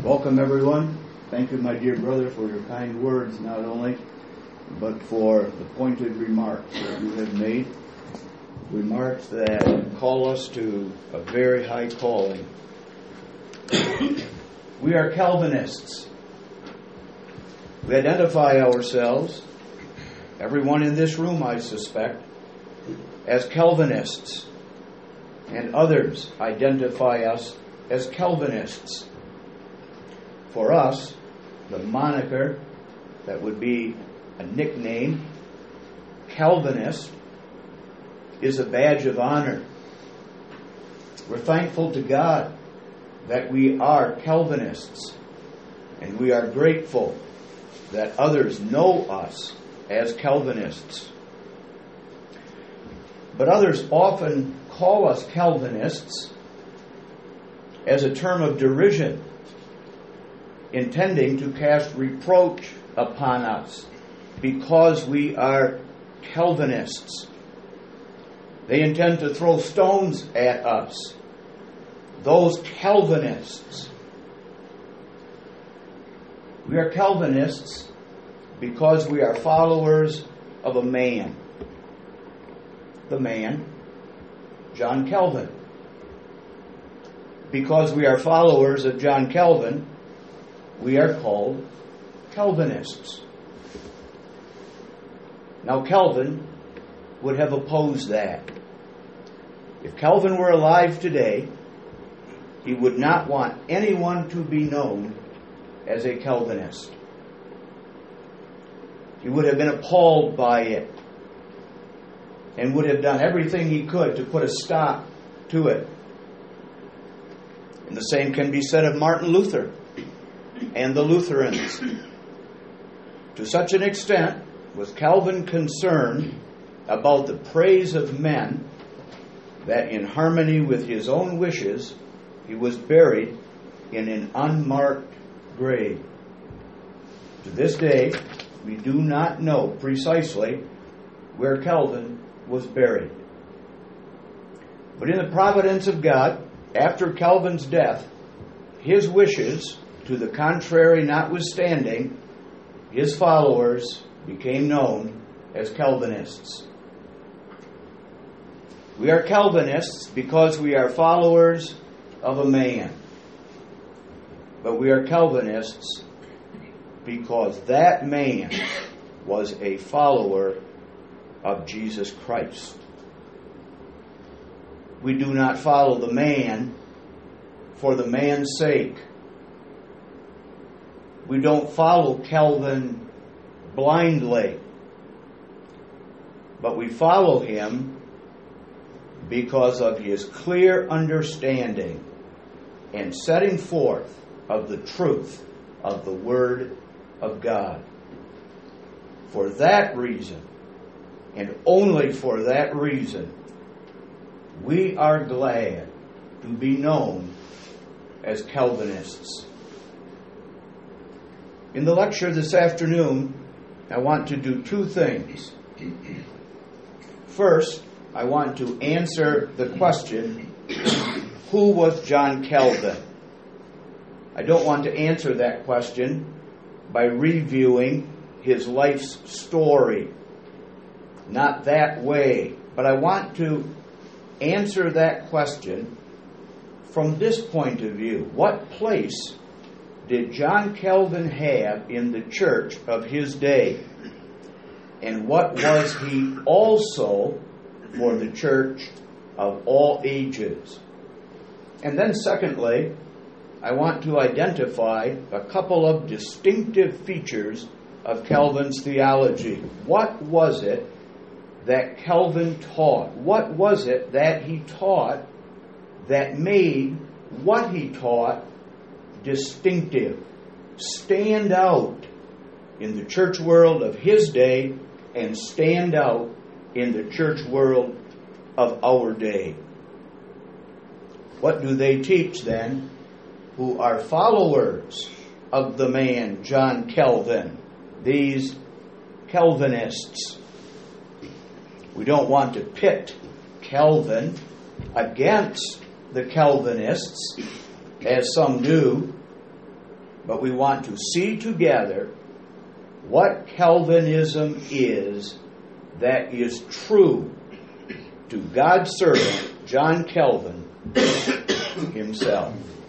Welcome, everyone. Thank you, my dear brother, for your kind words, not only, but for the pointed remarks that you have made. Remarks that call us to a very high calling. We are Calvinists. We identify ourselves, everyone in this room, I suspect, as Calvinists, and others identify us as Calvinists. For us, the moniker, that would be a nickname, Calvinist, is a badge of honor. We're thankful to God that we are Calvinists, and we are grateful that others know us as Calvinists. But others often call us Calvinists as a term of derision, intending to cast reproach upon us because we are Calvinists. They intend to throw stones at us, those Calvinists. We are Calvinists because we are followers of a man. The man, John Calvin. Because we are followers of John Calvin, we are called Calvinists. Now, Calvin would have opposed that. If Calvin were alive today, he would not want anyone to be known as a Calvinist. He would have been appalled by it and would have done everything he could to put a stop to it. And the same can be said of Martin Luther and the Lutherans. To such an extent was Calvin concerned about the praise of men that in harmony with his own wishes he was buried in an unmarked grave. To this day, we do not know precisely where Calvin was buried. But in the providence of God, after Calvin's death, his wishes to the contrary notwithstanding, his followers became known as Calvinists. We are Calvinists because we are followers of a man. But we are Calvinists because that man was a follower of Jesus Christ. We do not follow the man for the man's sake. We don't follow Calvin blindly, but we follow him because of his clear understanding and setting forth of the truth of the Word of God. For that reason, and only for that reason, we are glad to be known as Calvinists. In the lecture this afternoon, I want to do two things. First, I want to answer the question, who was John Calvin? I don't want to answer that question by reviewing his life's story. Not that way. But I want to answer that question from this point of view. What place did John Calvin have in the church of his day? And what was he also for the church of all ages? And then secondly, I want to identify a couple of distinctive features of Calvin's theology. What was it that Calvin taught? What was it that he taught that made what he taught distinctive, stand out in the church world of his day and stand out in the church world of our day? What do they teach then, who are followers of the man John Calvin, these Calvinists? We don't want to pit Calvin against the Calvinists, as some do, but we want to see together what Calvinism is that is true to God's servant, John Calvin himself.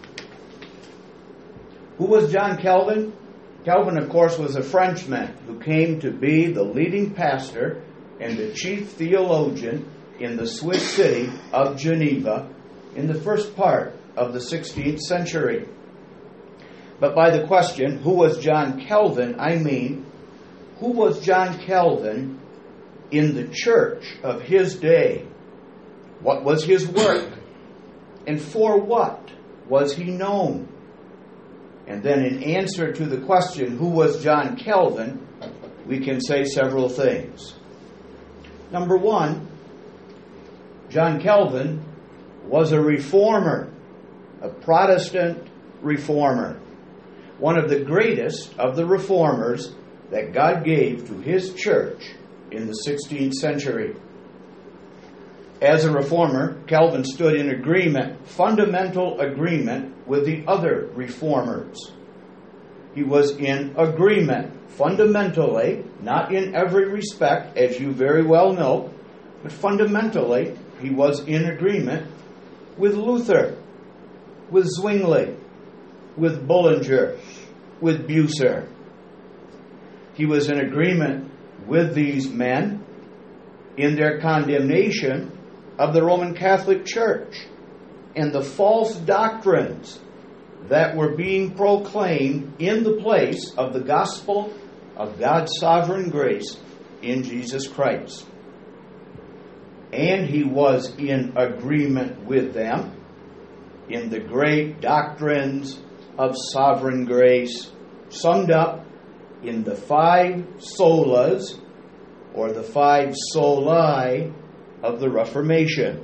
Who was John Calvin? Calvin, of course, was a Frenchman who came to be the leading pastor and the chief theologian in the Swiss city of Geneva in the first part of the 16th century. But by the question, who was John Calvin, I mean, who was John Calvin in the church of his day? What was his work? And for what was he known? And then in answer to the question, who was John Calvin, we can say several things. Number one, John Calvin was a reformer, a Protestant reformer, one of the greatest of the reformers that God gave to his church in the 16th century. As a reformer, Calvin stood in agreement, fundamental agreement, with the other reformers. He was in agreement, fundamentally, not in every respect, as you very well know, but fundamentally, he was in agreement with Luther, with Zwingli, with Bullinger, with Bucer. He was in agreement with these men in their condemnation of the Roman Catholic Church and the false doctrines that were being proclaimed in the place of the gospel of God's sovereign grace in Jesus Christ. And he was in agreement with them in the great doctrines of sovereign grace, summed up in the 5 solas, or the 5 soli, of the Reformation.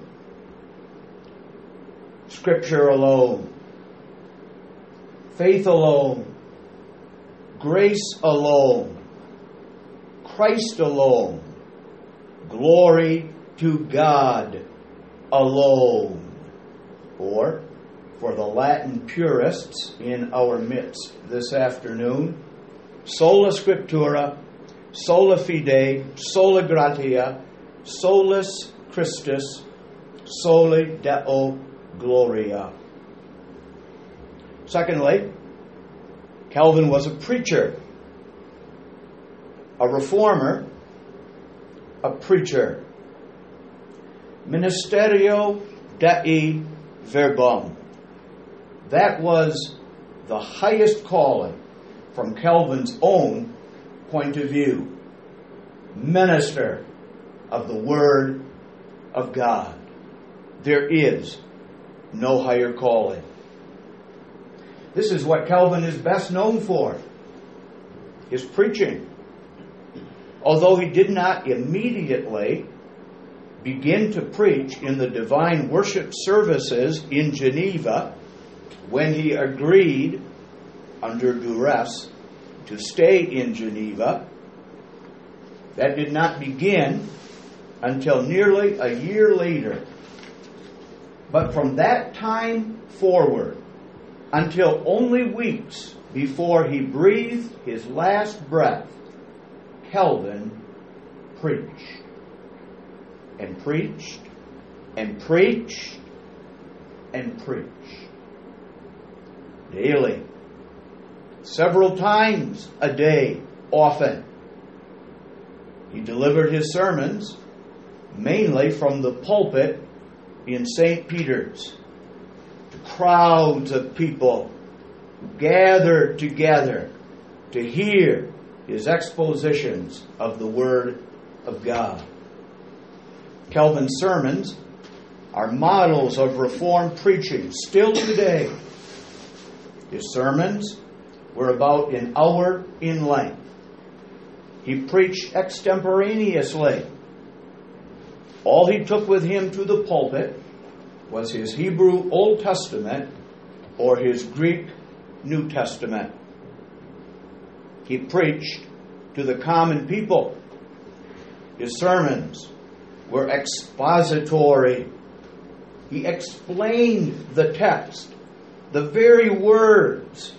Scripture alone, faith alone, grace alone, Christ alone, glory to God alone. Or, for the Latin purists in our midst this afternoon, sola scriptura, sola fide, sola gratia, solus Christus, soli Deo gloria. Secondly, Calvin was a preacher, a reformer, a preacher. Ministerio Dei Verbum. That was the highest calling from Calvin's own point of view. Minister of the Word of God. There is no higher calling. This is what Calvin is best known for, his preaching. Although he did not immediately begin to preach in the divine worship services in Geneva when he agreed under duress to stay in Geneva, that did not begin until nearly a year later. But from that time forward, until only weeks before he breathed his last breath, Calvin preached. And preached, and preached, and preached. Daily. Several times a day, often. He delivered his sermons mainly from the pulpit in St. Peter's. Crowds of people gathered together to hear his expositions of the Word of God. Calvin's sermons are models of Reformed preaching still today. His sermons were about an hour in length. He preached extemporaneously. All he took with him to the pulpit was his Hebrew Old Testament or his Greek New Testament. He preached to the common people. His sermons were expository. He explained the text, the very words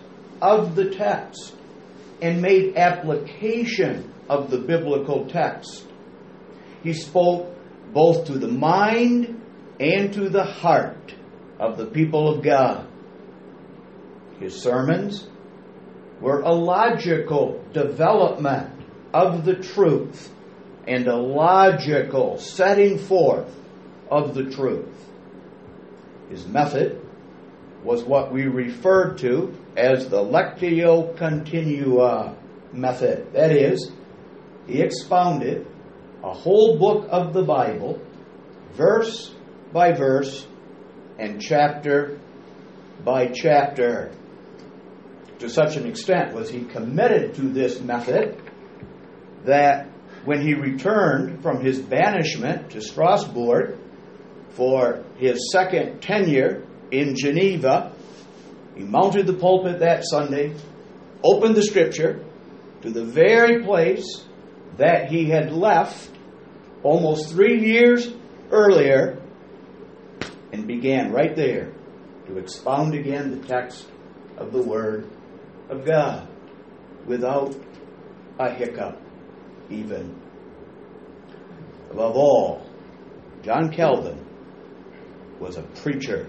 of the text and made application of the biblical text. He spoke both to the mind and to the heart of the people of God. His sermons were a logical development of the truth and a logical setting forth of the truth. His method was what we refer to as the Lectio Continua method. That is, he expounded a whole book of the Bible, verse by verse and chapter by chapter. To such an extent was he committed to this method that when he returned from his banishment to Strasbourg for his second tenure in Geneva, he mounted the pulpit that Sunday, opened the Scripture to the very place that he had left almost 3 years earlier, and began right there to expound again the text of the Word of God without a hiccup even. Above all, John Calvin was a preacher.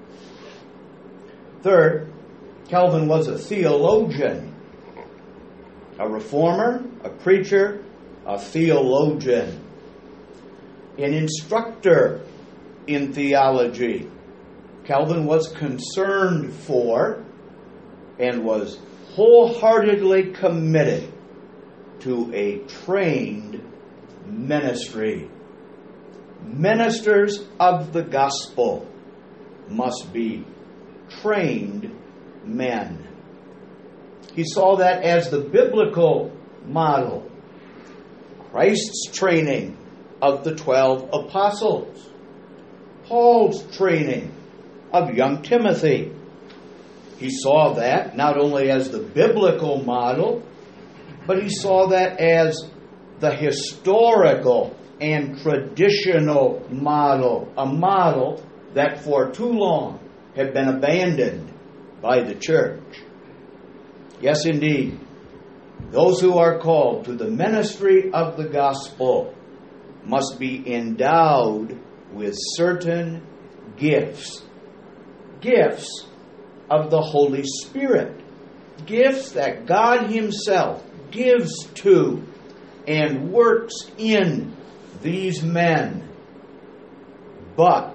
Third, Calvin was a theologian, a reformer, a preacher, a theologian, an instructor in theology. Calvin was concerned for and was wholeheartedly committed to a trained ministry. Ministers of the gospel must be trained men. He saw that as the biblical model. Christ's training of the 12 apostles. Paul's training of young Timothy. He saw that not only as the biblical model, but he saw that as the historical and traditional model, a model that for too long had been abandoned by the church. Yes, indeed, those who are called to the ministry of the gospel must be endowed with certain gifts. Gifts of the Holy Spirit. Gifts that God Himself gives to and works in these men. But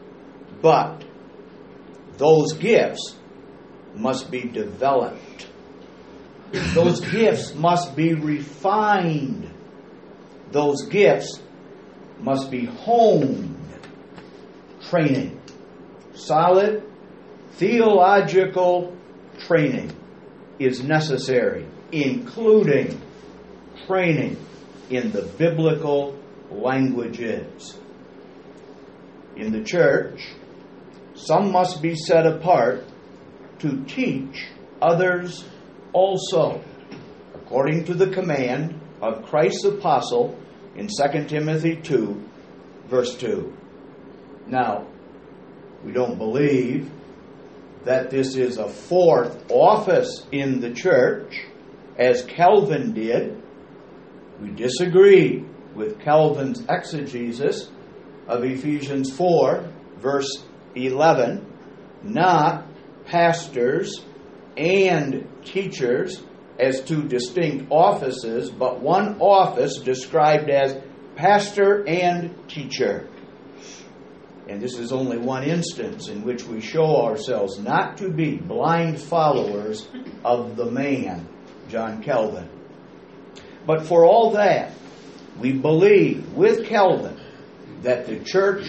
those gifts must be developed. Those gifts must be refined. Those gifts must be honed. Training. Solid theological training is necessary, including training in the biblical languages. In the church, some must be set apart to teach others also, according to the command of Christ's apostle in 2 Timothy 2, verse 2. Now, we don't believe that this is a fourth office in the church, as Calvin did. We disagree with Calvin's exegesis of Ephesians 4, verse 11, not pastors and teachers as two distinct offices, but one office described as pastor and teacher. And this is only one instance in which we show ourselves not to be blind followers of the man, John Calvin. But for all that, we believe with Calvin that the church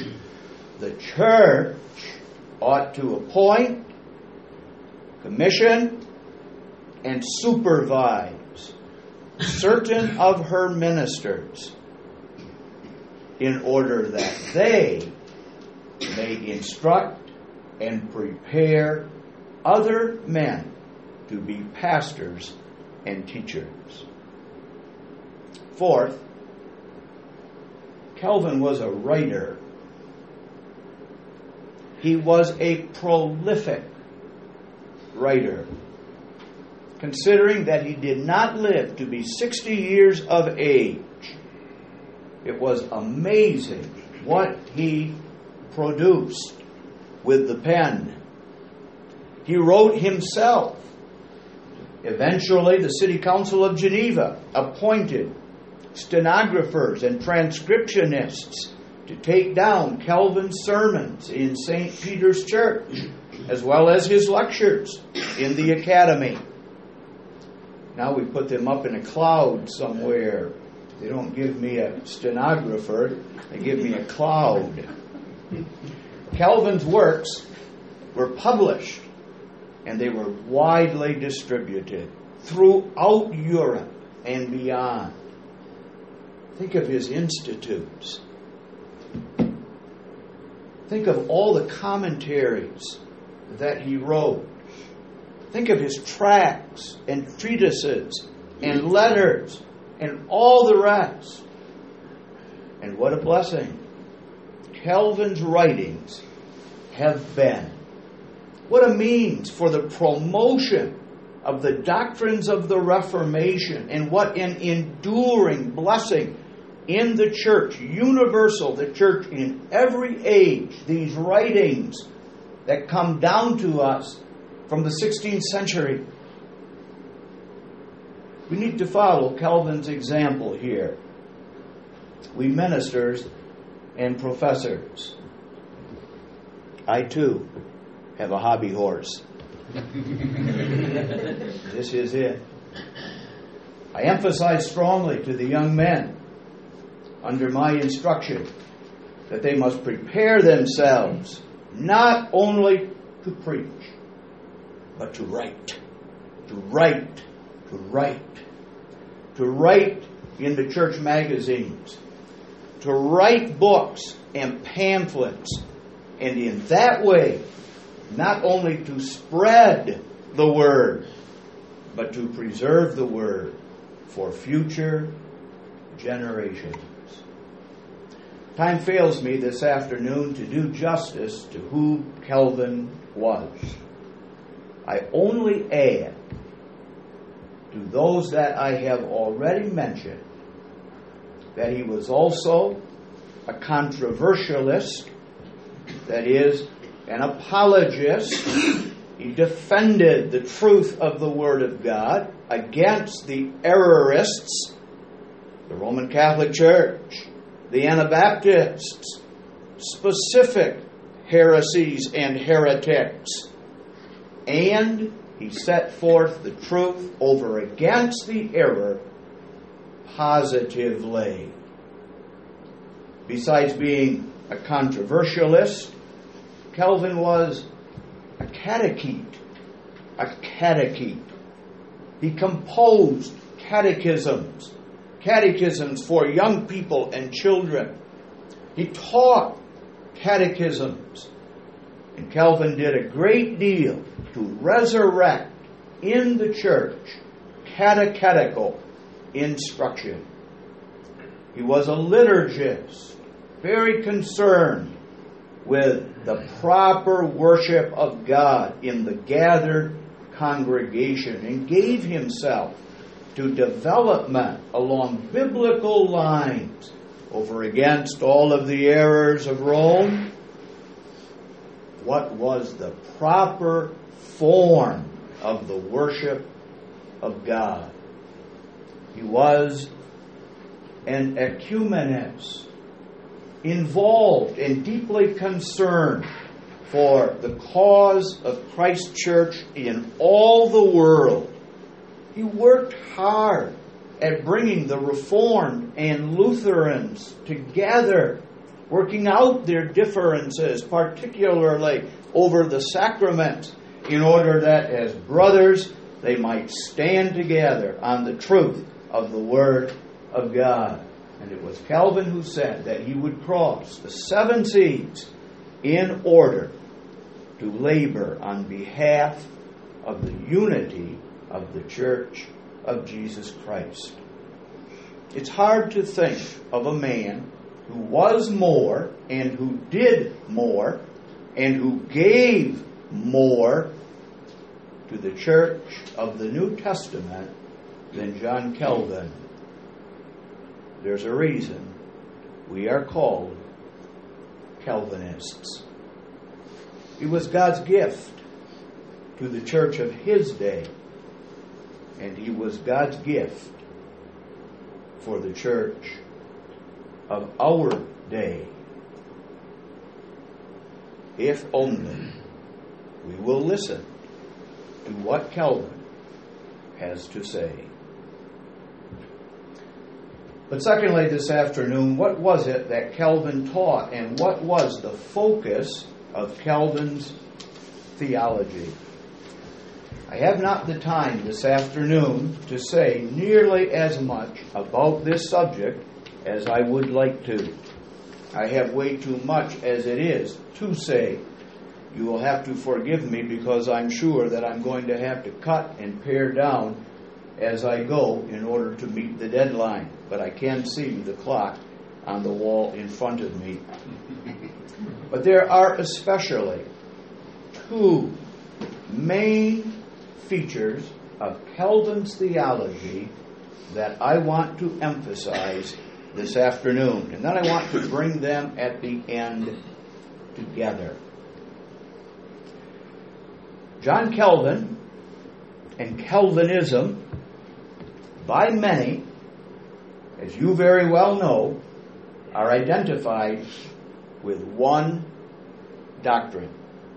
ought to appoint, commission, and supervise certain of her ministers in order that they may instruct and prepare other men to be pastors and teachers. Fourth, Calvin was a writer. He was a prolific writer. considering that he did not live to be 60 years of age. It was amazing what he produced with the pen. He wrote himself. Eventually, the City Council of Geneva appointed stenographers and transcriptionists to take down Calvin's sermons in St. Peter's Church, as well as his lectures in the Academy. Now we put them up in a cloud somewhere. They don't give me a stenographer, they give me a cloud. Calvin's works were published, and they were widely distributed throughout Europe and beyond. Think of his institutes. Think of all the commentaries that he wrote. Think of his tracts and treatises and letters and all the rest. And what a blessing Calvin's writings have been. What a means for the promotion of the doctrines of the Reformation, and what an enduring blessing in the church, universal, the church in every age, these writings that come down to us from the 16th century. We need to follow Calvin's example here. We ministers and professors. I too have a hobby horse. This is it. I emphasize strongly to the young men under my instruction that they must prepare themselves not only to preach, but to write. To write. To write. To write in the church magazines. To write books and pamphlets. And in that way, not only to spread the word, but to preserve the word for future generations. Time fails me this afternoon to do justice to who Calvin was. I only add to those that I have already mentioned that he was also a controversialist, that is, an apologist. He defended the truth of the Word of God against the errorists, the Roman Catholic Church, the Anabaptists, specific heresies and heretics. And he set forth the truth over against the error positively. Besides being a controversialist, Calvin was a catechete. A catechete. He composed catechisms for young people and children. He taught catechisms. And Calvin did a great deal to resurrect in the church catechetical instruction. He was a liturgist, very concerned with the proper worship of God in the gathered congregation, and gave himself to development along biblical lines over against all of the errors of Rome. What was the proper form of the worship of God? He was an ecumenist, involved and deeply concerned for the cause of Christ's church in all the world. He worked hard at bringing the Reformed and Lutherans together, working out their differences, particularly over the sacraments, in order that as brothers they might stand together on the truth of the Word of God. And it was Calvin who said that he would cross the 7 seas in order to labor on behalf of the unity of the Church of Jesus Christ. It's hard to think of a man who was more and who did more and who gave more to the church of the New Testament than John Calvin. There's a reason we are called Calvinists. He was God's gift to the church of his day, and he was God's gift for the church of our day. If only we will listen to what Calvin has to say. But secondly, this afternoon, what was it that Calvin taught, and what was the focus of Calvin's theology? I have not the time this afternoon to say nearly as much about this subject as I would like to. I have way too much as it is to say. You will have to forgive me because I'm sure that I'm going to have to cut and pare down as I go in order to meet the deadline. But I can see the clock on the wall in front of me. But there are especially two main features of Calvin's theology that I want to emphasize this afternoon. And then I want to bring them at the end together. John Calvin and Calvinism, by many, as you very well know, are identified with one doctrine.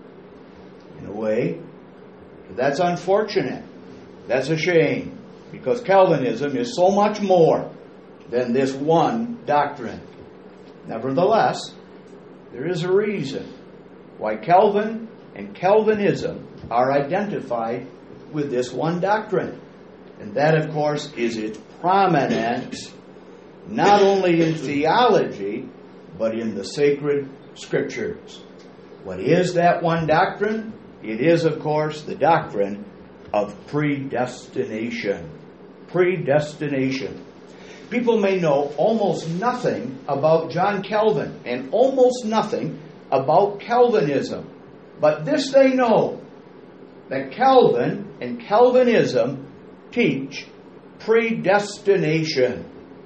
In a way, that's unfortunate. That's a shame, because Calvinism is so much more than this one doctrine. Nevertheless, there is a reason why Calvin and Calvinism are identified with this one doctrine. And that, of course, is its prominence not only in theology, but in the sacred scriptures. What is that one doctrine? It is, of course, the doctrine of predestination. Predestination. People may know almost nothing about John Calvin and almost nothing about Calvinism. But this they know, that Calvin and Calvinism teach predestination.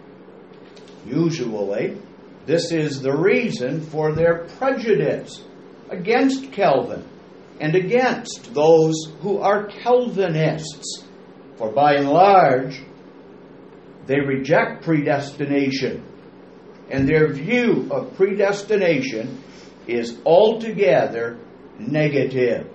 Usually, this is the reason for their prejudice against Calvin and against those who are Calvinists. For by and large, they reject predestination, and their view of predestination is altogether negative.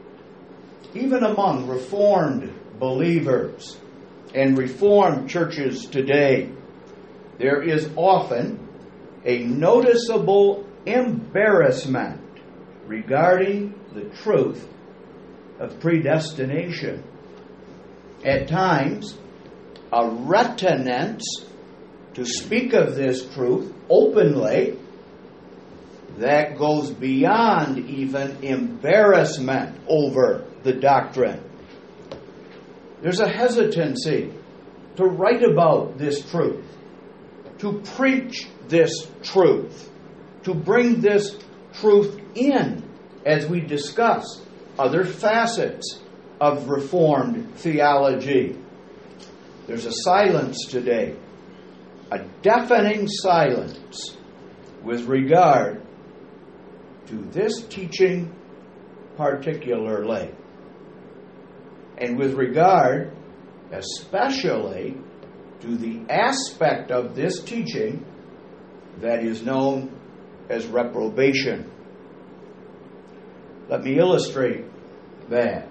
Even among Reformed believers and Reformed churches today, there is often a noticeable embarrassment regarding the truth of predestination. At times, a reticence to speak of this truth openly that goes beyond even embarrassment over the doctrine. There's a hesitancy to write about this truth, to preach this truth, to bring this truth in as we discuss other facets of Reformed theology. There's a silence today, a deafening silence with regard to this teaching particularly, and with regard especially to the aspect of this teaching that is known as reprobation. Let me illustrate that.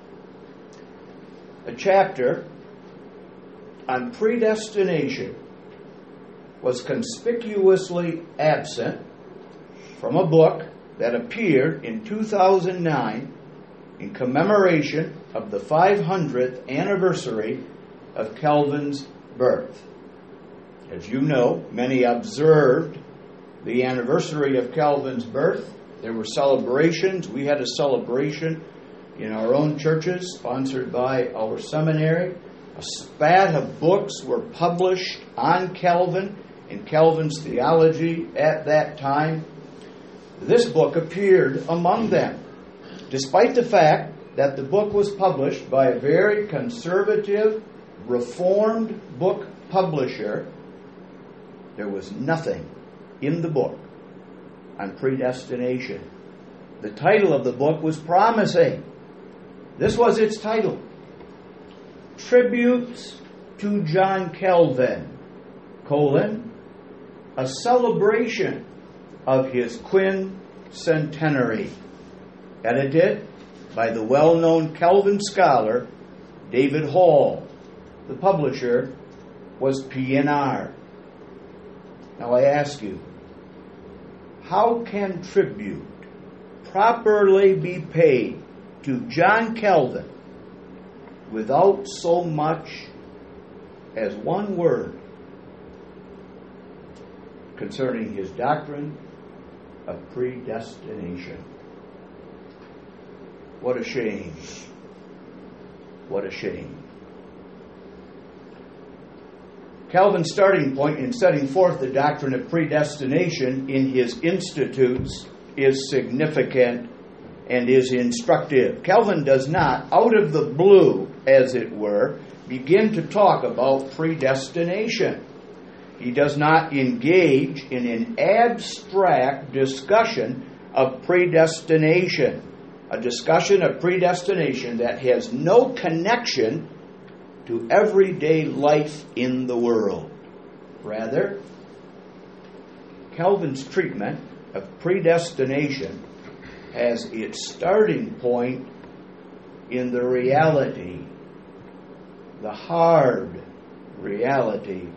A chapter on predestination was conspicuously absent from a book that appeared in 2009 in commemoration of the 500th anniversary of Calvin's birth. As you know, many observed the anniversary of Calvin's birth. There were celebrations. We had a celebration in our own churches, sponsored by our seminary. A spat of books were published on Calvin and Calvin's theology at that time. This book appeared among them, despite the fact that the book was published by a very conservative, Reformed book publisher, there was nothing in the book on predestination. The title of the book was promising. This was its title: Tributes to John Calvin, a celebration of his quincentenary, edited by the well-known Calvin scholar David Hall. The publisher was P&R. Now I ask you, how can tribute properly be paid to John Calvin without so much as one word concerning his doctrine of predestination? What a shame. What a shame. Calvin's starting point in setting forth the doctrine of predestination in his Institutes is significant and is instructive. Calvin does not, out of the blue, as it were, begin to talk about predestination. He does not engage in an abstract discussion of predestination, a discussion of predestination that has no connection to everyday life in the world. Rather, Calvin's treatment of predestination has its starting point in the reality, the hard reality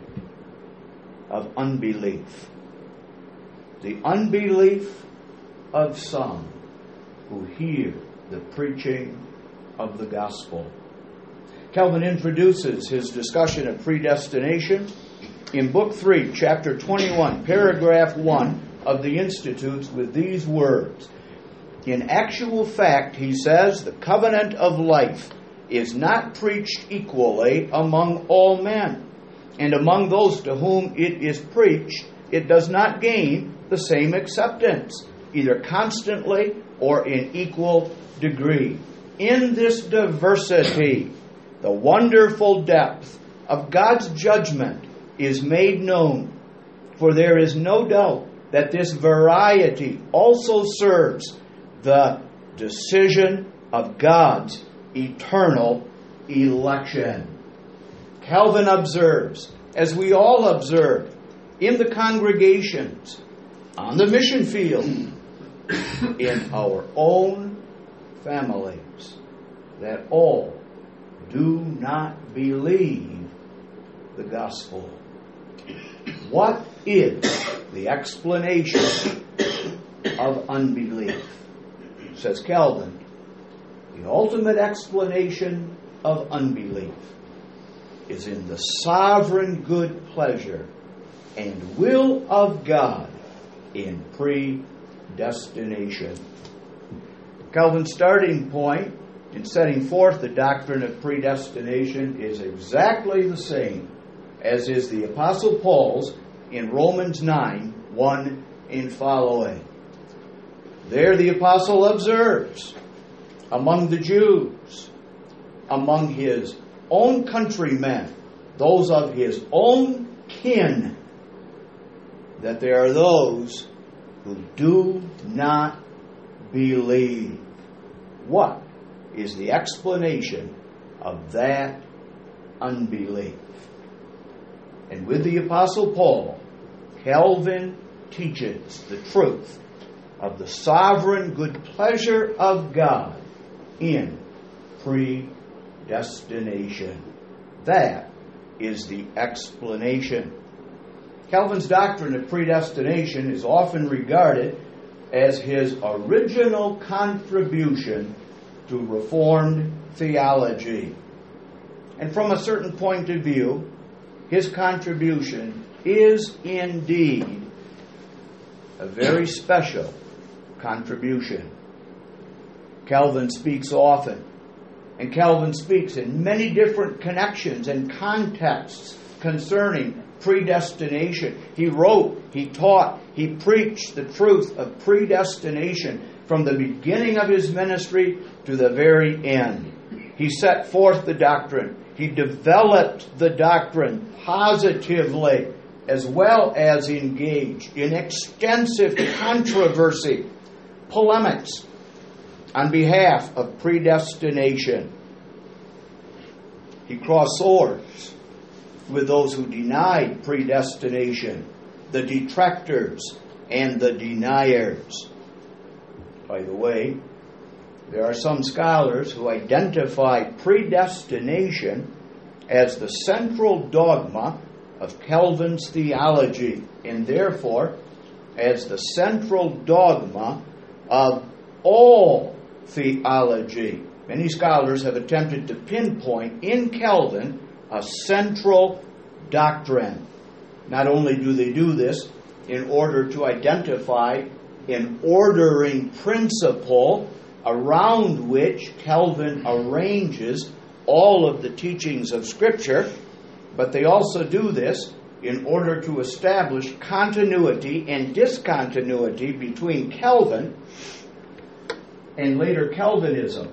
of unbelief. The unbelief of some who hear the preaching of the gospel. Calvin introduces his discussion of predestination in Book 3, Chapter 21, Paragraph 1 of the Institutes with these words. In actual fact, he says, the covenant of life is not preached equally among all men, and among those to whom it is preached, it does not gain the same acceptance, either constantly or in equal degree. In this diversity, the wonderful depth of God's judgment is made known, for there is no doubt that this variety also serves the decision of God's eternal election. Calvin observes, as we all observe, in the congregations, on the mission field, in our own families, that all do not believe the gospel. What is the explanation of unbelief? Says Calvin, the ultimate explanation of unbelief is in the sovereign good pleasure and will of God in predestination. Calvin's starting point in setting forth the doctrine of predestination is exactly the same as is the Apostle Paul's in Romans 9, 1 and following. There the Apostle observes, among the Jews, among his own countrymen, those of his own kin, that there are those who do not believe. What is the explanation of that unbelief? And with the Apostle Paul, Calvin teaches the truth of the sovereign good pleasure of God in predestination. That is the explanation. Calvin's doctrine of predestination is often regarded as his original contribution to Reformed theology. And from a certain point of view, his contribution is indeed a very special contribution. Calvin speaks often, and Calvin speaks in many different connections and contexts concerning predestination. He wrote, he taught, he preached the truth of predestination from the beginning of his ministry to the very end. He set forth the doctrine. He developed the doctrine positively, as well as engaged in extensive controversy, polemics on behalf of predestination. He crossed swords with those who denied predestination, the detractors and the deniers. By the way, there are some scholars who identify predestination as the central dogma of Calvin's theology, and therefore as the central dogma of all theology. Many scholars have attempted to pinpoint in Calvin a central doctrine. Not only do they do this in order to identify an ordering principle around which Calvin arranges all of the teachings of Scripture, but they also do this in order to establish continuity and discontinuity between Calvin and later Calvinism.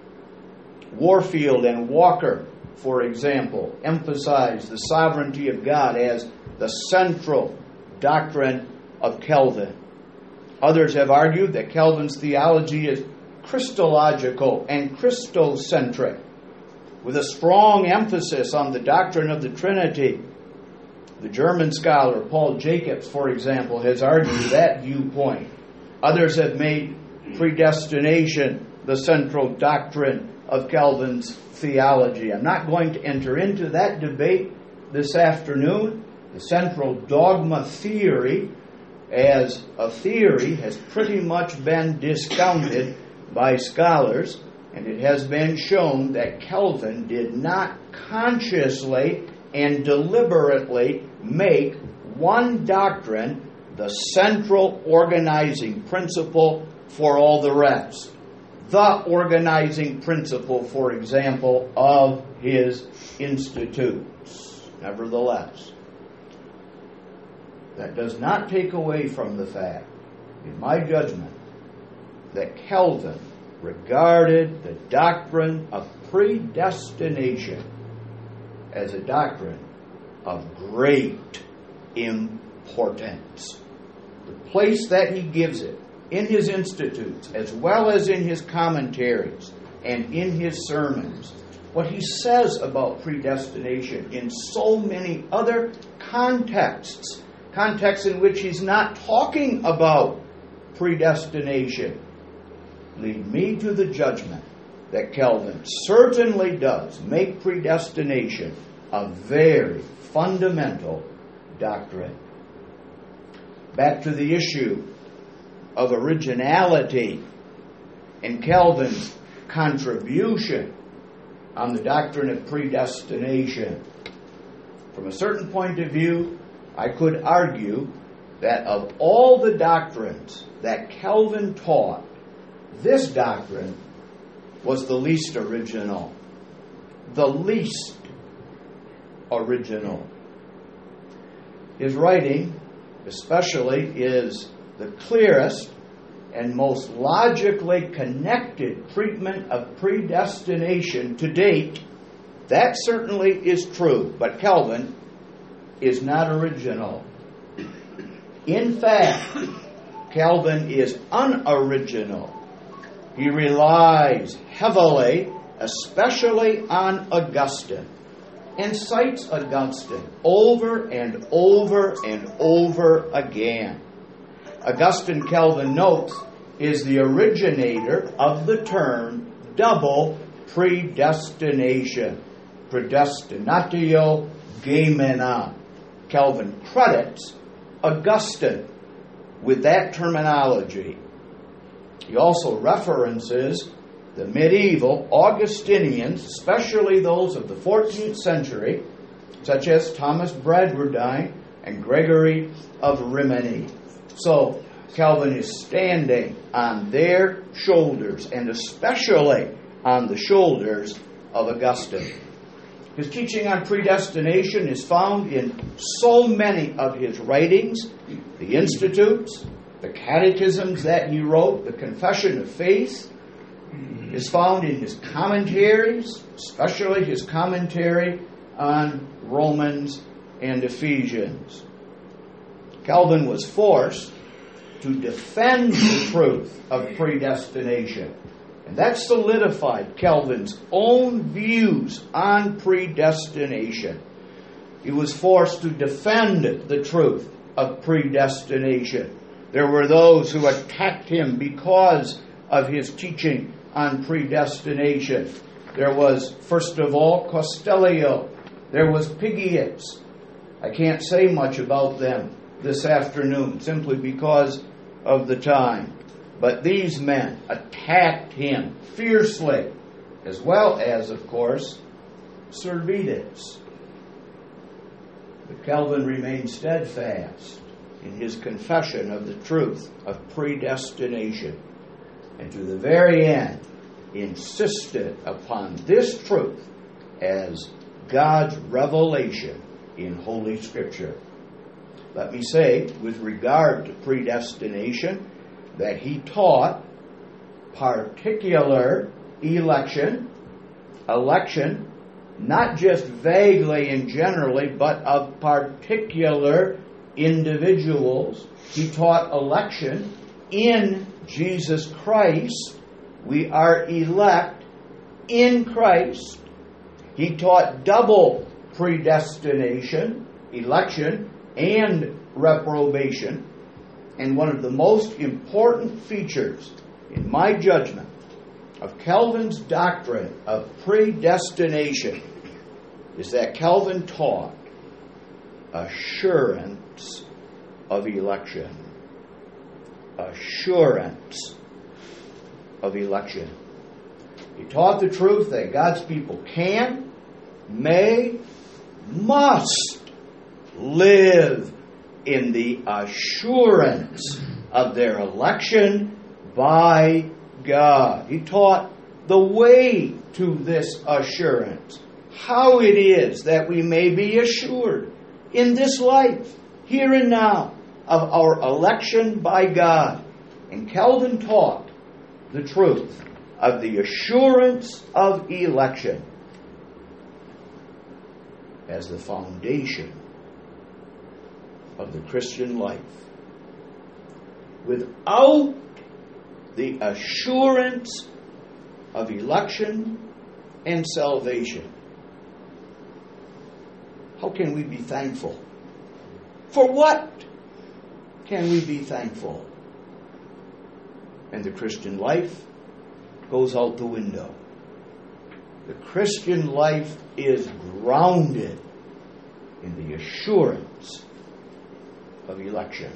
Warfield and Walker, for example, emphasize the sovereignty of God as the central doctrine of Calvin. Others have argued that Calvin's theology is Christological and Christocentric, with a strong emphasis on the doctrine of the Trinity. The German scholar Paul Jacobs, for example, has argued that viewpoint. Others have made predestination the central doctrine of Calvin's theology. I'm not going to enter into that debate this afternoon. The central dogma theory as a theory has pretty much been discounted by scholars, and it has been shown that Calvin did not consciously and deliberately make one doctrine the central organizing principle for all the rest. The organizing principle, for example, of his institutes. Nevertheless, that does not take away from the fact, in my judgment, that Calvin regarded the doctrine of predestination as a doctrine of great importance. The place that he gives it in his institutes, as well as in his commentaries and in his sermons, what he says about predestination in so many other contexts in which he's not talking about predestination, lead me to the judgment that Calvin certainly does make predestination a very fundamental doctrine. Back to the issue of originality and Calvin's contribution on the doctrine of predestination. From a certain point of view, I could argue that of all the doctrines that Calvin taught, this doctrine was the least original. The least original. His writing, especially, is the clearest and most logically connected treatment of predestination to date. That certainly is true, but Calvin is not original. In fact, Calvin is unoriginal. He relies heavily, especially on Augustine, and cites Augustine over and over and over again. Augustine, Calvin notes, is the originator of the term double predestination. Predestinatio gemeina. Calvin credits Augustine with that terminology. He also references the medieval Augustinians, especially those of the 14th century, such as Thomas Bradwardine and Gregory of Rimini. So, Calvin is standing on their shoulders, and especially on the shoulders of Augustine. His teaching on predestination is found in so many of his writings, the Institutes, The catechisms that he wrote, the Confession of Faith, is found in his commentaries, especially his commentary on Romans and Ephesians. Calvin was forced to defend the truth of predestination. And that solidified Calvin's own views on predestination. He was forced to defend the truth of predestination. There were those who attacked him because of his teaching on predestination. There was, first of all, Costellio. There was Pigius. I can't say much about them this afternoon, simply because of the time. But these men attacked him fiercely, as well as, of course, Servetus. But Calvin remained steadfast in his confession of the truth of predestination, and to the very end insisted upon this truth as God's revelation in Holy Scripture. Let me say, with regard to predestination, that he taught particular election, not just vaguely and generally, but of particular individuals. He taught election in Jesus Christ. We are elect in Christ. He taught double predestination, election and reprobation. And one of the most important features, in my judgment, of Calvin's doctrine of predestination is that Calvin taught assurance of election. Assurance of election. He taught the truth that God's people can, may, must live in the assurance of their election by God. He taught the way to this assurance, how it is that we may be assured in this life, here and now, of our election by God. And Calvin taught the truth of the assurance of election as the foundation of the Christian life. Without the assurance of election and salvation, how can we be thankful? For what can we be thankful? And the Christian life goes out the window. The Christian life is grounded in the assurance of election.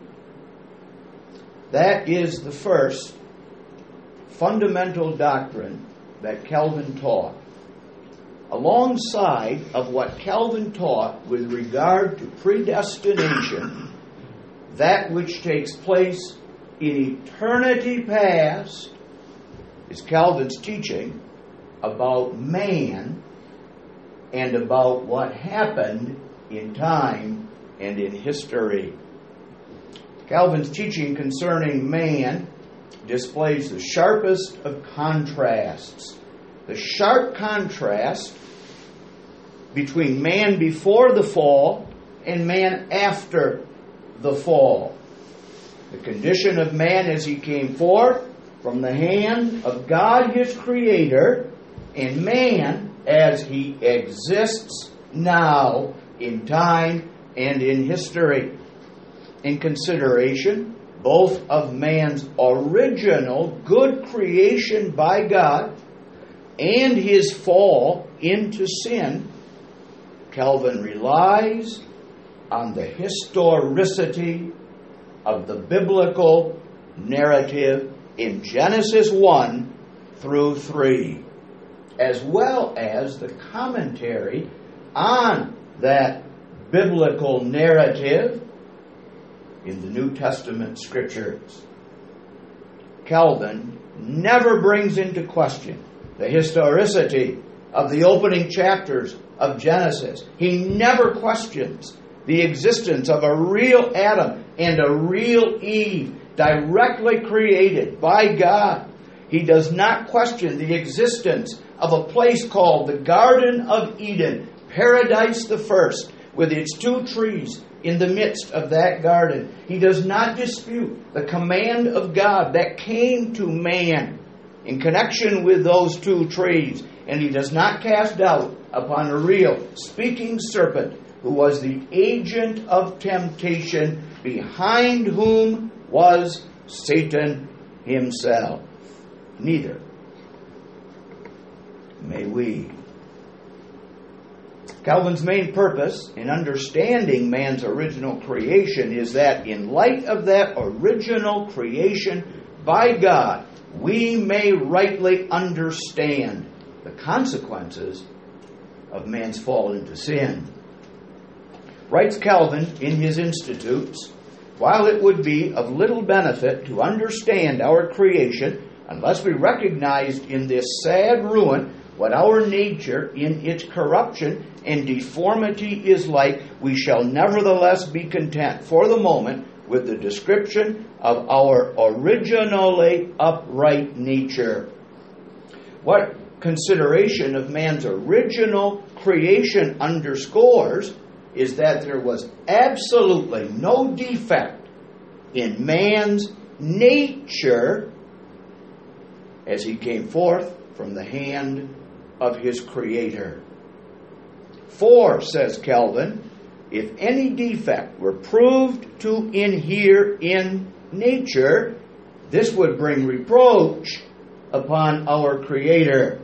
That is the first fundamental doctrine that Calvin taught. Alongside of what Calvin taught with regard to predestination, that which takes place in eternity past is Calvin's teaching about man and about what happened in time and in history. Calvin's teaching concerning man displays the sharpest of contrasts. The sharp contrast between man before the fall and man after the fall. The condition of man as he came forth from the hand of God his Creator, and man as he exists now in time and in history. In consideration both of man's original good creation by God and his fall into sin, Calvin relies on the historicity of the biblical narrative in Genesis 1 through 3, as well as the commentary on that biblical narrative in the New Testament Scriptures. Calvin never brings into question the historicity of the opening chapters of Genesis. He never questions the existence of a real Adam and a real Eve, directly created by God. He does not question the existence of a place called the Garden of Eden, Paradise the First, with its 2 trees in the midst of that garden. He does not dispute the command of God that came to man in connection with those 2 trees. And he does not cast doubt upon a real speaking serpent who was the agent of temptation, behind whom was Satan himself. Neither may we. Calvin's main purpose in understanding man's original creation is that in light of that original creation by God, we may rightly understand the consequences of man's fall into sin. Writes Calvin in his Institutes, while it would be of little benefit to understand our creation unless we recognized in this sad ruin what our nature in its corruption and deformity is like, we shall nevertheless be content for the moment with the description of our originally upright nature. What consideration of man's original creation underscores is that there was absolutely no defect in man's nature as he came forth from the hand of his Creator. For, says Calvin, if any defect were proved to inhere in nature, this would bring reproach upon our Creator.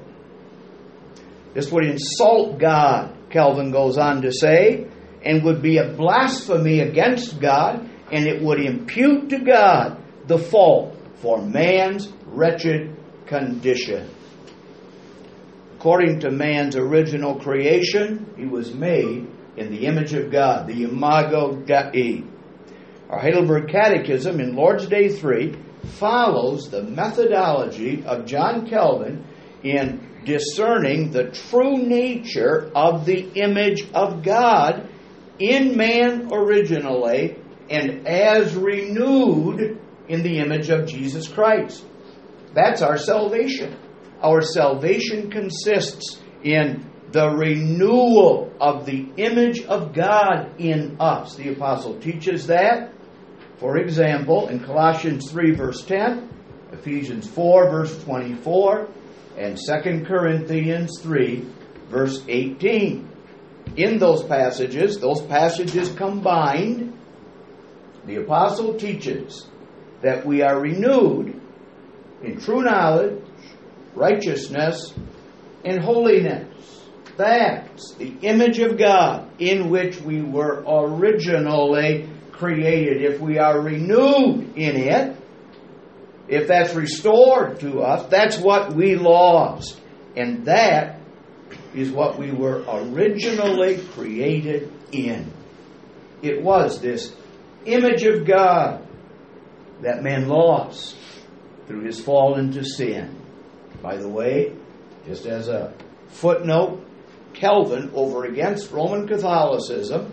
This would insult God, Calvin goes on to say, and would be a blasphemy against God, and it would impute to God the fault for man's wretched condition. According to man's original creation, he was made in the image of God, the Imago Dei. Our Heidelberg Catechism in Lord's Day 3 follows the methodology of John Calvin in discerning the true nature of the image of God in man originally and as renewed in the image of Jesus Christ. That's our salvation. Our salvation consists in the renewal of the image of God in us. The apostle teaches that, for example, in Colossians 3 verse 10, Ephesians 4 verse 24, and 2 Corinthians 3 verse 18. In those passages combined, the apostle teaches that we are renewed in true knowledge, righteousness, and holiness. That's the image of God in which we were originally created. If we are renewed in it, if that's restored to us, that's what we lost. And that is what we were originally created in. It was this image of God that man lost through his fall into sin. By the way, just as a footnote, Calvin, over against Roman Catholicism,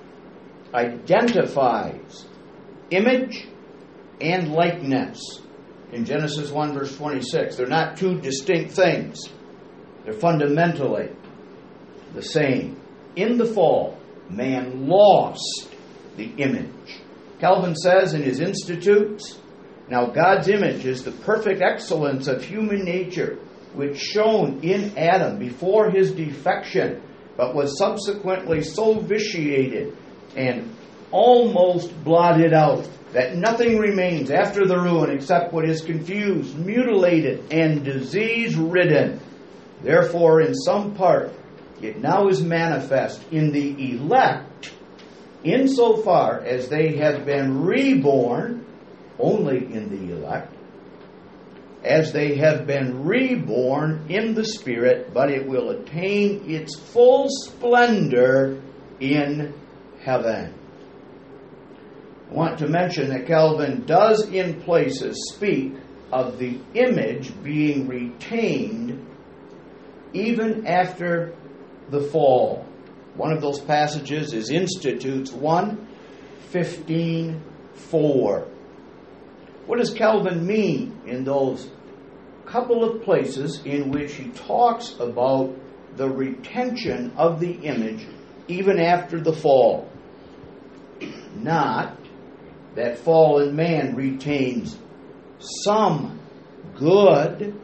identifies image and likeness in Genesis 1 verse 26. They're not two distinct things. They're fundamentally the same. In the fall, man lost the image. Calvin says in his Institutes, now God's image is the perfect excellence of human nature, which shone in Adam before his defection, but was subsequently so vitiated and almost blotted out that nothing remains after the ruin except what is confused, mutilated, and disease-ridden. Therefore, in some part, it now is manifest in the elect, insofar as they have been reborn, only in the elect, as they have been reborn in the Spirit, but it will attain its full splendor in heaven. I want to mention that Calvin does in places speak of the image being retained even after the fall. One of those passages is Institutes 1, 15 4. What does Calvin mean in those couple of places in which he talks about the retention of the image even after the fall? Not that fallen man retains some good,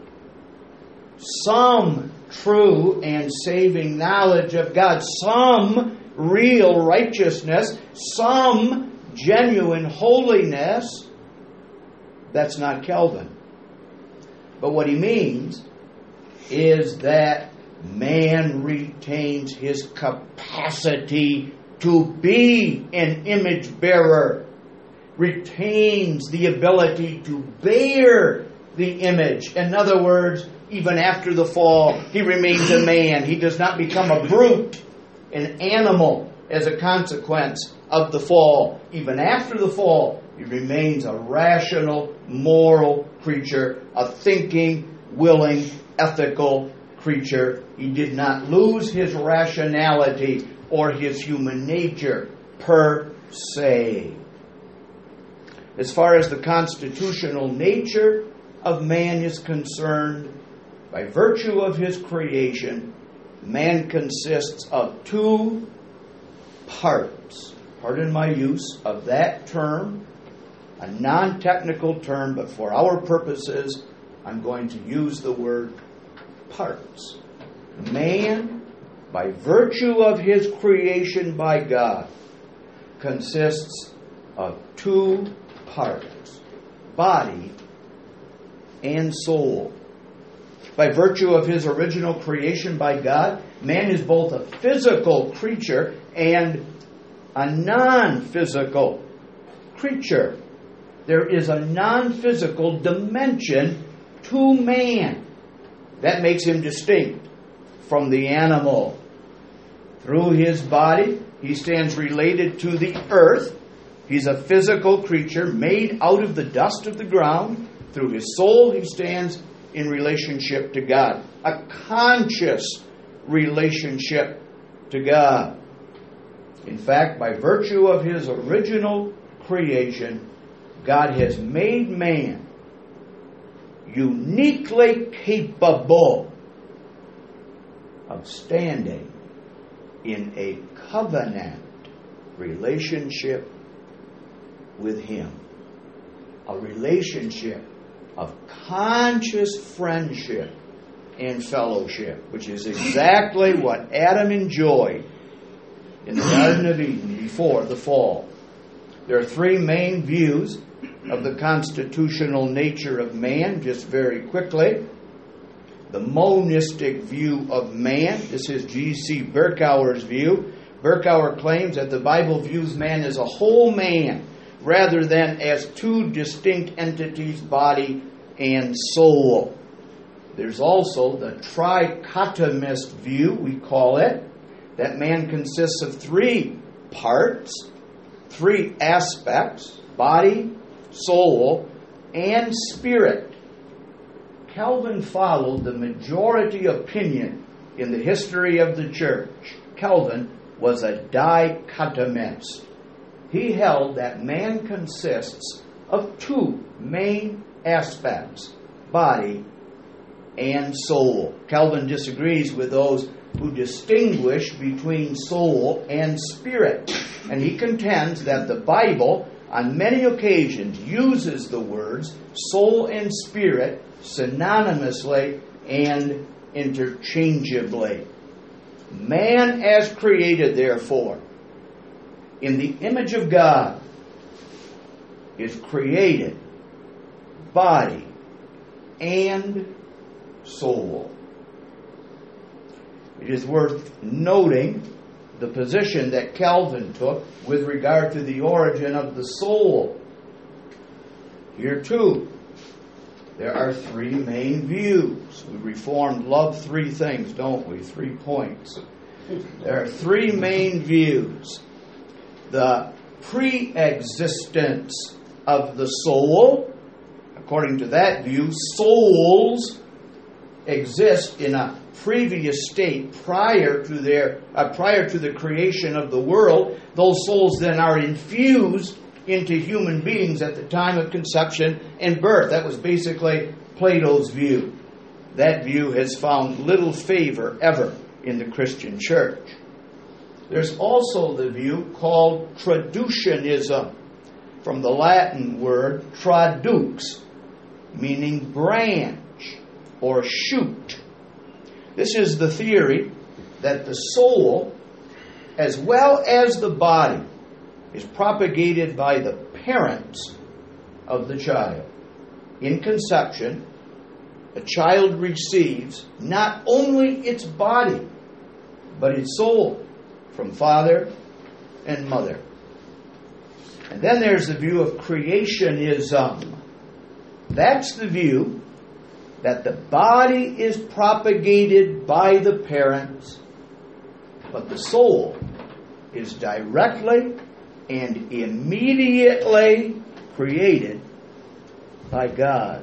some true and saving knowledge of God, some real righteousness, some genuine holiness. That's not Calvin. But what he means is that man retains his capacity to be an image bearer, retains the ability to bear the image. In other words, even after the fall, he remains a man. He does not become a brute, an animal, as a consequence of the fall. Even after the fall, he remains a rational, moral creature, a thinking, willing, ethical creature. He did not lose his rationality or his human nature per se. As far as the constitutional nature of man is concerned, by virtue of his creation, man consists of two parts. Pardon my use of that term, a non-technical term, but for our purposes, I'm going to use the word parts. Man, by virtue of his creation by God, consists of two parts, body and soul. By virtue of his original creation by God, man is both a physical creature and a non-physical creature. There is a non-physical dimension to man that makes him distinct from the animal. Through his body, he stands related to the earth. He's a physical creature made out of the dust of the ground. Through his soul, he stands in relationship to God, a conscious relationship to God. In fact, by virtue of his original creation, God has made man uniquely capable of standing in a covenant relationship with him, a relationship of conscious friendship and fellowship, which is exactly what Adam enjoyed in the Garden of Eden before the fall. There are three main views of the constitutional nature of man, just very quickly. The monistic view of man. This is G.C. Berkouwer's view. Berkouwer claims that the Bible views man as a whole man, rather than as two distinct entities, body and soul. There's also the trichotomist view, we call it, that man consists of three parts, three aspects, body, soul, and spirit. Calvin followed the majority opinion in the history of the church. Calvin was a dichotomist. He held that man consists of two main aspects, body and soul. Calvin disagrees with those who distinguish between soul and spirit, and he contends that the Bible on many occasions uses the words soul and spirit synonymously and interchangeably. Man as created, therefore, in the image of God, is created body and soul. It is worth noting the position that Calvin took with regard to the origin of the soul. Here too, there are three main views. We Reformed love three things, don't we? 3 points. There are three main views. The pre-existence of the soul. According to that view, souls exist in a previous state prior to the creation of the world. Those souls then are infused into human beings at the time of conception and birth. That was basically Plato's view. That view has found little favor ever in the Christian church. There's also the view called traducianism, from the Latin word tradux, meaning branch or shoot. This is the theory that the soul, as well as the body, is propagated by the parents of the child. In conception, a child receives not only its body, but its soul from father and mother. And then there's the view of creationism. That's the view that the body is propagated by the parents, but the soul is directly and immediately created by God.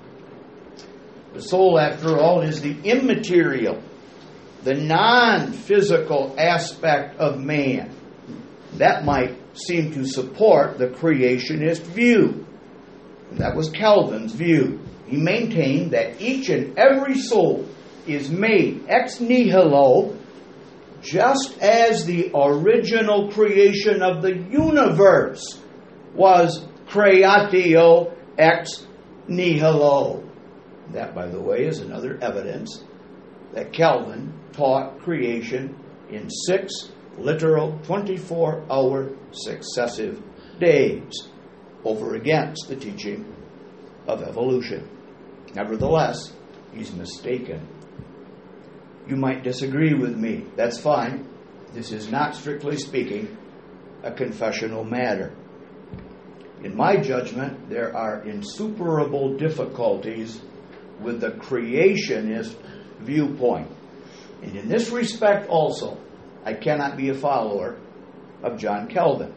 The soul, after all, is the immaterial, the non-physical aspect of man. That might seem to support the creationist view. And that was Calvin's view. He maintained that each and every soul is made ex nihilo, just as the original creation of the universe was creatio ex nihilo. That, by the way, is another evidence that Calvin taught creation in 6 literal 24-hour successive days, over against the teaching of evolution. Nevertheless, he's mistaken. You might disagree with me. That's fine. This is not, strictly speaking, a confessional matter. In my judgment, there are insuperable difficulties with the creationist viewpoint. And in this respect also, I cannot be a follower of John Calvin.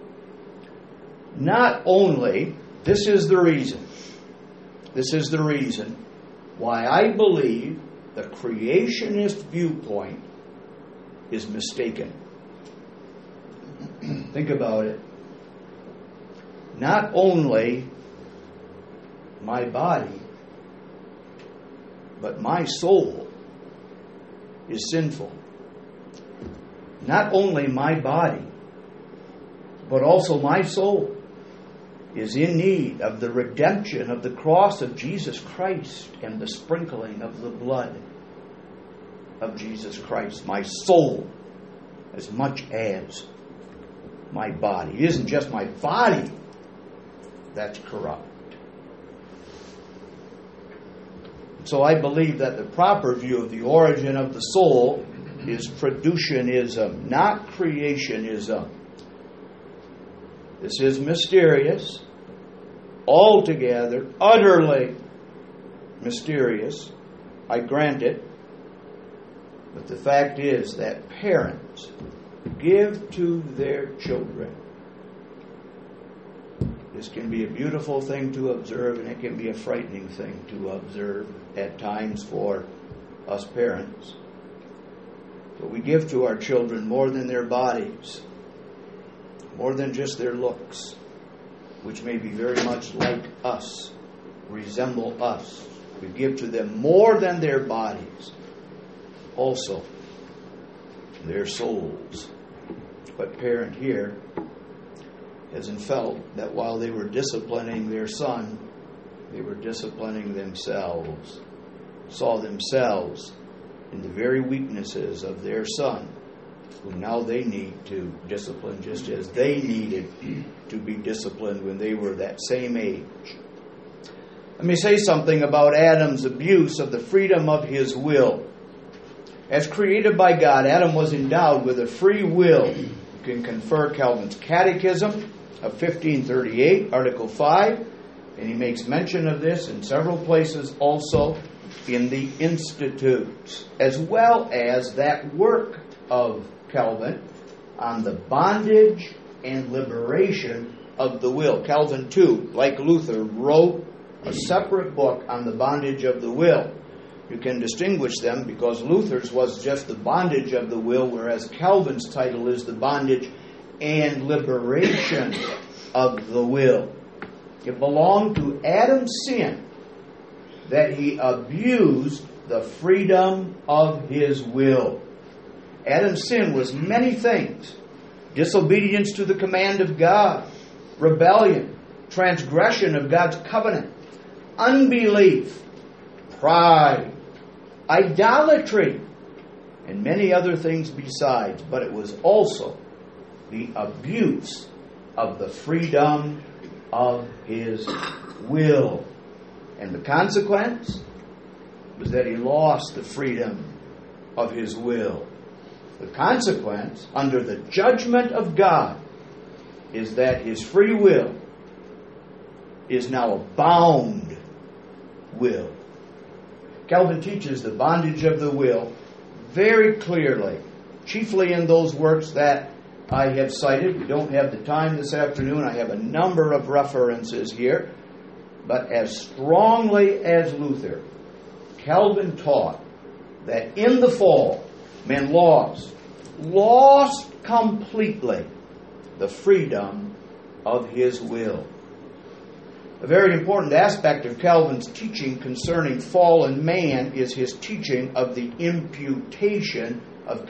Not only, this is the reason why I believe the creationist viewpoint is mistaken. Think about it. Not only my body, but my soul is sinful. Not only my body, but also my soul is in need of the redemption of the cross of Jesus Christ and the sprinkling of the blood of Jesus Christ. My soul, as much as my body. It isn't just my body that's corrupt. So I believe that the proper view of the origin of the soul is traducianism, not creationism. This is mysterious, altogether, utterly mysterious. I grant it. But the fact is that parents give to their children. This can be a beautiful thing to observe, and it can be a frightening thing to observe at times for us parents. But we give to our children more than their bodies, more than just their looks, which may be very much like us, resemble us. We give to them more than their bodies, also their souls. But parent here hasn't felt that while they were disciplining their son, they were disciplining themselves, saw themselves in the very weaknesses of their son, who now they need to discipline just as they needed to be disciplined when they were that same age. Let me say something about Adam's abuse of the freedom of his will. As created by God, Adam was endowed with a free will. You can confer Calvin's Catechism of 1538, Article 5, and he makes mention of this in several places also in the Institutes, as well as that work of Calvin on the bondage and liberation of the will. Calvin, too, like Luther, wrote a separate book on the bondage of the will. You can distinguish them because Luther's was just the bondage of the will, whereas Calvin's title is the bondage and liberation of the will. It belonged to Adam's sin that he abused the freedom of his will. Adam's sin was many things: disobedience to the command of God, rebellion, transgression of God's covenant, unbelief, pride, idolatry, and many other things besides. But it was also the abuse of the freedom of his will. And the consequence was that he lost the freedom of his will. The consequence, under the judgment of God, is that his free will is now a bound will. Calvin teaches the bondage of the will very clearly, chiefly in those works that I have cited. We don't have the time this afternoon. I have a number of references here. But as strongly as Luther, Calvin taught that in the fall, men lost completely the freedom of his will. A very important aspect of Calvin's teaching concerning fallen man is his teaching of the imputation of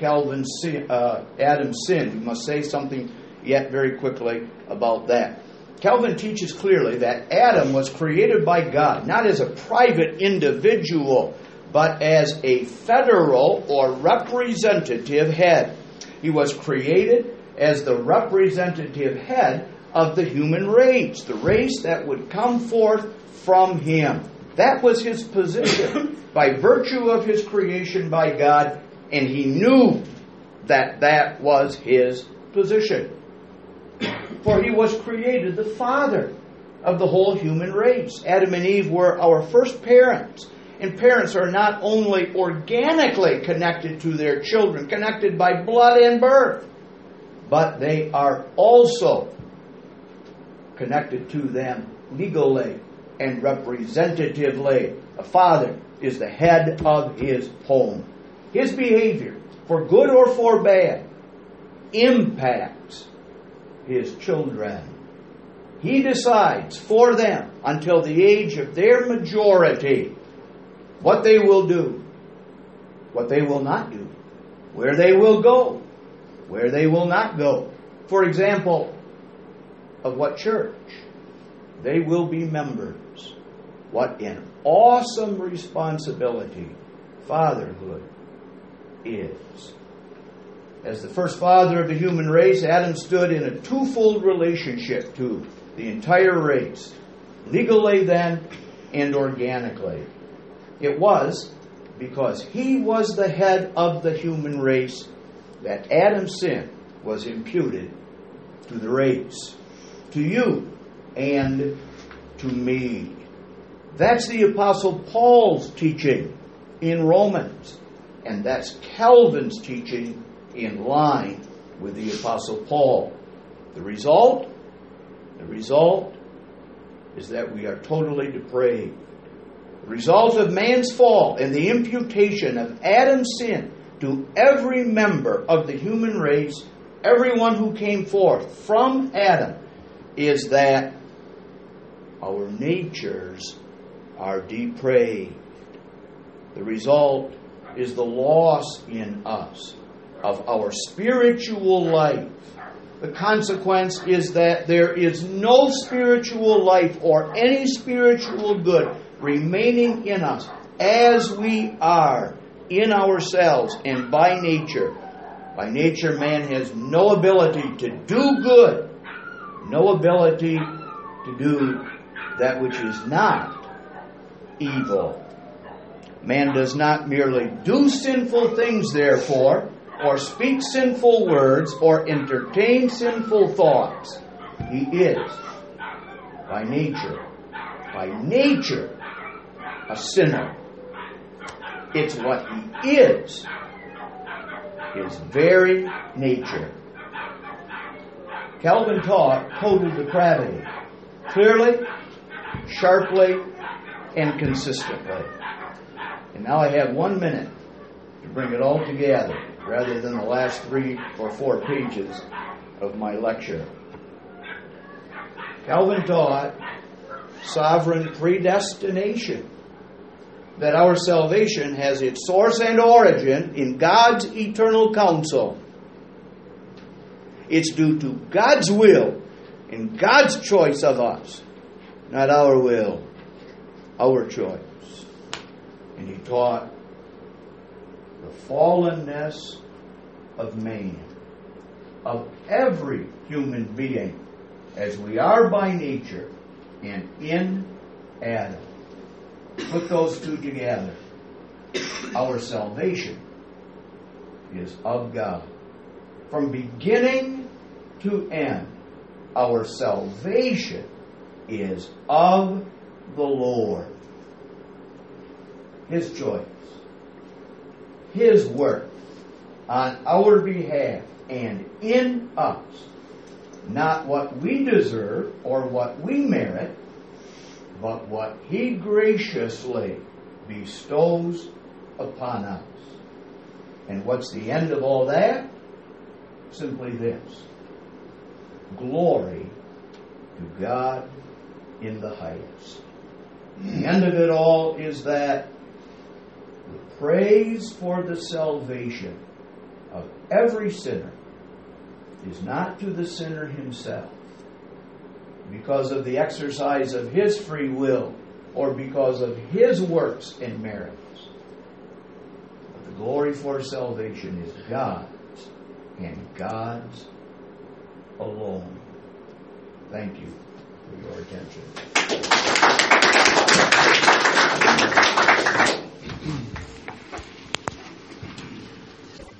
Adam's sin. We must say something yet very quickly about that. Calvin teaches clearly that Adam was created by God, not as a private individual, but as a federal or representative head. He was created as the representative head of the human race, the race that would come forth from him. That was his position by virtue of his creation by God, and he knew that that was his position. For he was created the father of the whole human race. Adam and Eve were our first parents. And parents are not only organically connected to their children, connected by blood and birth, but they are also connected to them legally and representatively. A father is the head of his home. His behavior, for good or for bad, impacts his children. He decides for them until the age of their majority what they will do, what they will not do, where they will go, where they will not go. For example, of what church they will be members. What an awesome responsibility fatherhood is. As the first father of the human race, Adam stood in a twofold relationship to the entire race, legally then and organically. It was because he was the head of the human race that Adam's sin was imputed to the race, to you and to me. That's the Apostle Paul's teaching in Romans, and that's Calvin's teaching in line with the Apostle Paul. The result is that we are totally depraved. The result of man's fall and the imputation of Adam's sin to every member of the human race, everyone who came forth from Adam, is that our natures are depraved. The result is the loss in us of our spiritual life. The consequence is that there is no spiritual life or any spiritual good remaining in us as we are in ourselves and by nature. By nature, man has no ability to do good, no ability to do that which is not evil. Man does not merely do sinful things, therefore, or speak sinful words, or entertain sinful thoughts. He is, by nature, a sinner. It's what he is, his very nature. Calvin taught total depravity, clearly, sharply, and consistently. And now I have 1 minute to bring it all together, rather than the last 3 or 4 pages of my lecture. Calvin taught sovereign predestination, that our salvation has its source and origin in God's eternal counsel. It's due to God's will and God's choice of us, not our will, our choice. And he taught the fallenness of man, of every human being, as we are by nature and in Adam. Put those two together. Our salvation is of God. From beginning to end, our salvation is of the Lord. His choice, His work on our behalf and in us. Not what we deserve or what we merit, but what He graciously bestows upon us. And what's the end of all that? Simply this: glory to God in the highest. The end of it all is that the praise for the salvation of every sinner is not to the sinner himself, because of the exercise of his free will or because of his works and merits. But the glory for salvation is God's, and God's alone. Thank you for your attention.